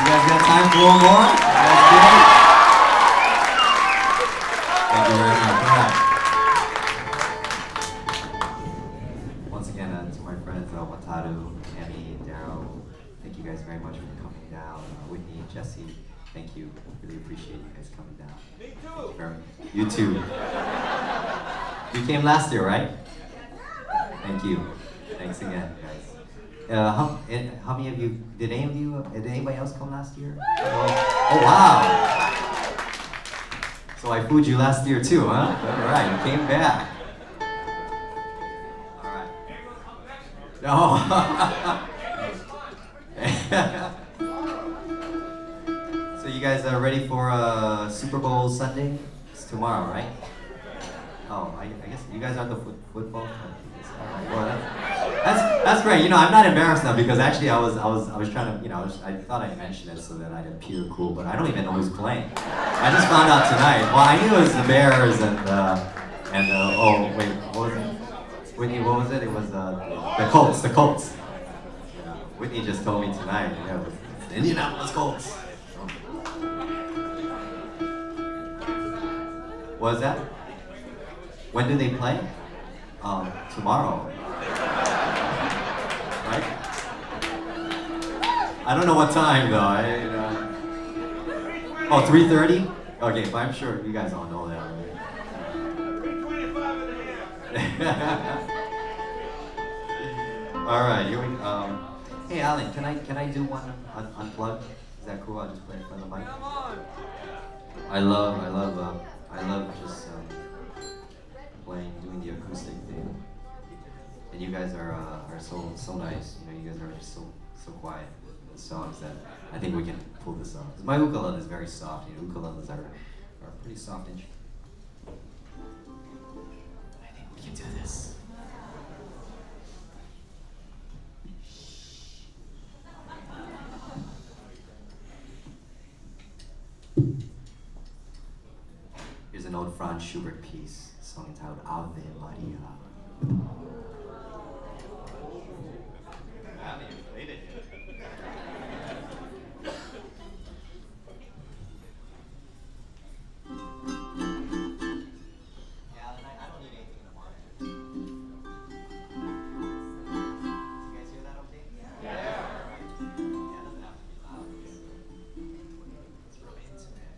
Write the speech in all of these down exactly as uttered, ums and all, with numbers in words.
guys got time for one more? You guys good? Thank you very much. All right. Once again, uh, to my friends, uh, Wataru, Annie, Daryl, thank you guys very much for coming down. Uh, Whitney, Jesse, thank you. Really appreciate you guys coming down. Me too. Very, you too. You came last year, right? Thank you. Thanks again, guys. Uh, how, and how many of you, did any of you, uh, did anybody else come last year? Oh, oh wow. So I fooled you last year too, huh? All right, you came back. All right. No. So you guys are ready for uh, Super Bowl Sunday? It's tomorrow, right? Oh, I, I guess you guys are the foot, football. All right, well, that's, that's that's great. You know, I'm not embarrassed now because actually I was I was I was trying to you know I, was, I thought I mentioned it so that I'd appear cool, but I don't even know who's playing. I just found out tonight. Well, I knew it was the Bears and uh, and uh, oh wait, what was it? Whitney, what was it? It was uh, the Colts. The Colts. Yeah, Whitney just told me tonight. Yeah, it was the Indianapolis Colts. What was that? When do they play? Um, tomorrow. Right? I don't know what time though. I, uh... Oh, three thirty? Okay, but I'm sure you guys all know that, right? three twenty-five and a half. All right, here we um hey Alan, can I can I do one un- unplugged? Is that cool? I'll just play in front of the mic. Come on. I love I love uh, I love just um, playing, doing the acoustic thing. And you guys are uh, are so so nice. You know, you guys are just so so quiet with the songs that I think we can pull this off. 'Cause my ukulele is very soft. You know, ukuleles are are pretty soft instrument. I think we can do this. Here's an old Franz Schubert piece, a song entitled Ave Maria. I haven't even played it yet. Yeah, I don't need anything in the morning. You guys hear that okay? Yeah. Yeah, it doesn't have to be loud. It's really intimate.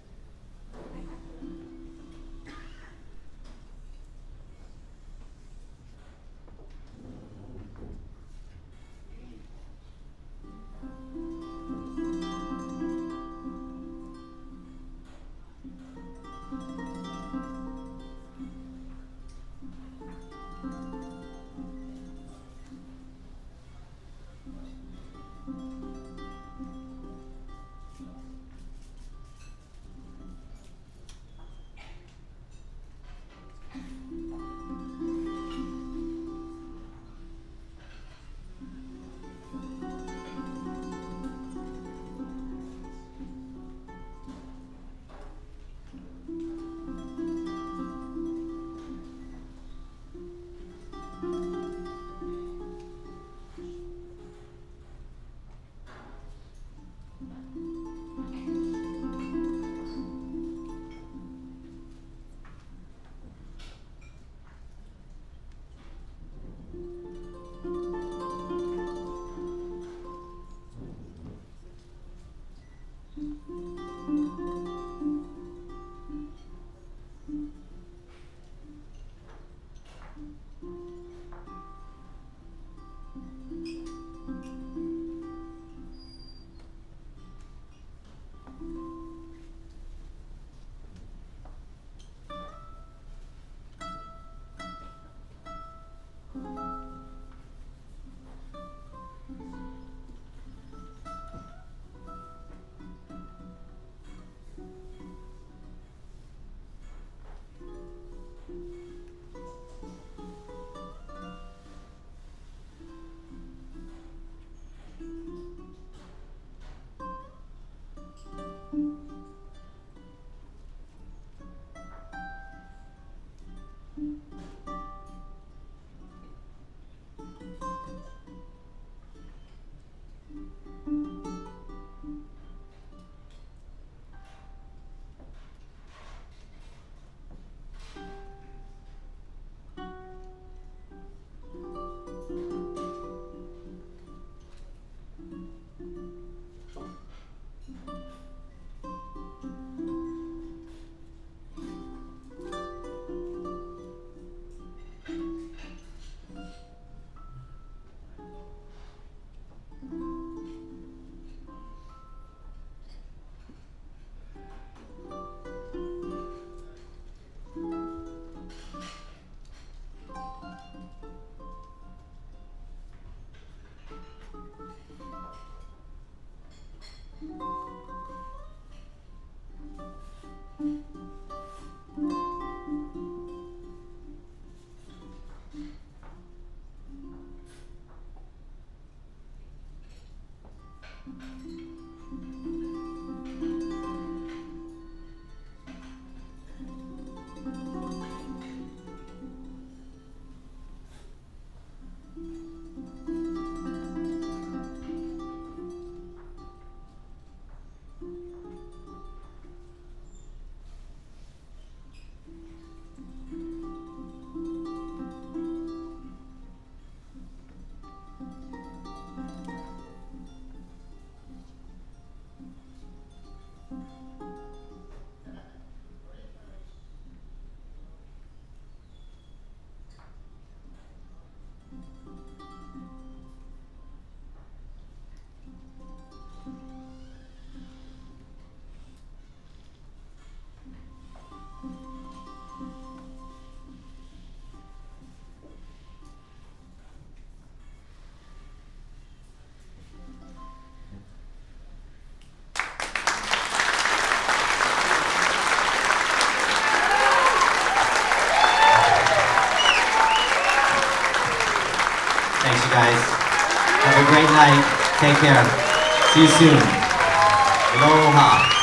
Thanks, you guys. Have a great night. Take care. See you soon. Aloha.